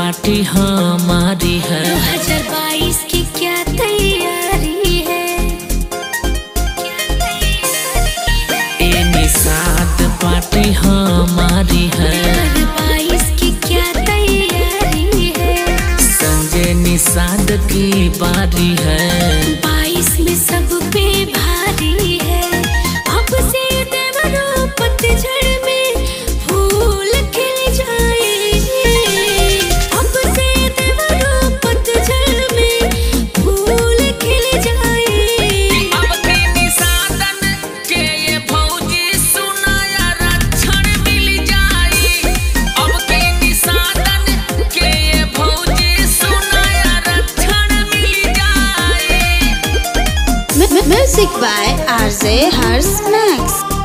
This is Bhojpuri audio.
पार्टी हमारी है। 2022 की क्या तैयारी है? ये निषाद पार्टी हमारी है। 2022 की क्या तैयारी है? संजय निषाद की बारी है। 22 में सब पे भारी है। अब से देवरों पतझड़ में फूल खिल जाएंगे। अब से देवरों पतझड़ में फूल खिल जाएंगे। अब के निषादन के ये भौजी सुनाया रक्षण मिल जाई। अब के निषादन के ये भौजी सुनाया रक्षण मिल जाई। Music by RJ Hers Max.